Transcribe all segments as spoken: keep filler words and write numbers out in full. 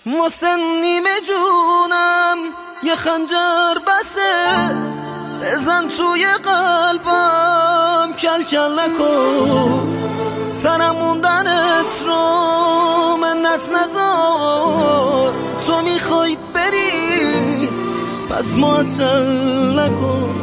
واسه نیمه جونم یه خنجر بسه، بزن توی قلبم کل کل نکن، سرم موندنت رو منت نذار، تو میخوای بری پس معطل نکن.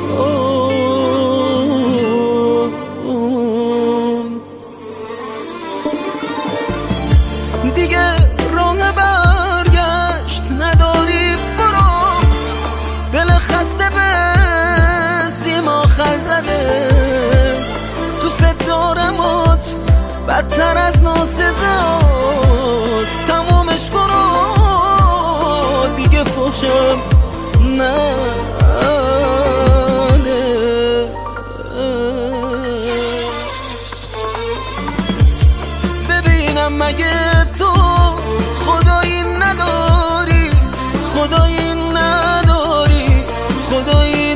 دیگه راه برگشت نداری، برو، دل خسته به سیم آخر زده، تو ست دارمات بدتر از ناسزاست، تمومش کنو دیگه فحشم نه. ببینم مگه تو خدایی نداری، خدایی نداری، خدایی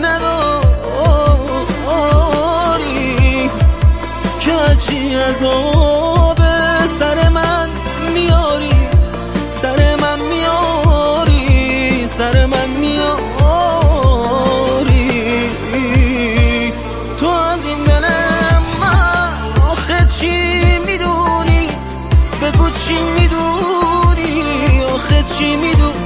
نداری که هرچی عذاب سر من میاری، سر من میاری، سر من میاری. تو از این دل من آخه چی میدونی؟ بگو چی میدونی؟ آخه چی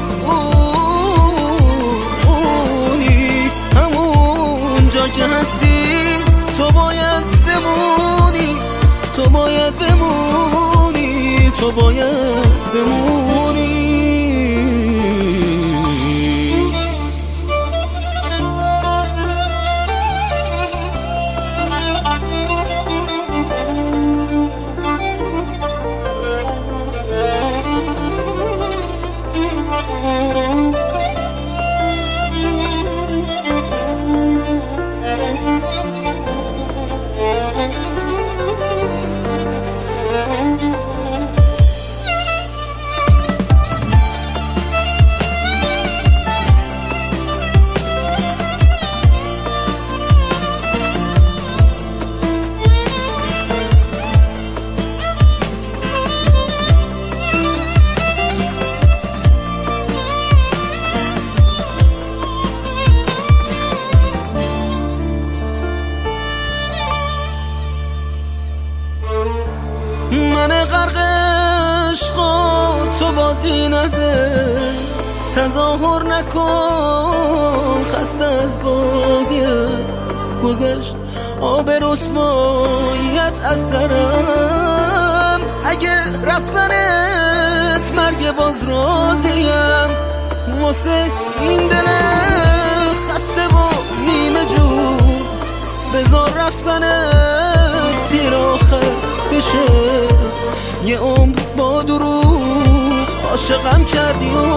میدونی؟ همون جا که هستی تو باید بمونی، تو باید بمونی، تو باید بمونی. من غرق عشقا تو بازی نده، تظاهر نکن خسته از بازی گذشت، آب رسواییت از سرم، اگه رفتنت مرگ باز راضیم، واسه این دل خسته و نیمه جون بذار رفتنت تیر آخر بشه، یه عمر با دروغ عاشقم کردی و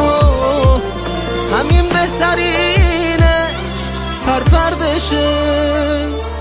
همین بهترینش پر پر بشه.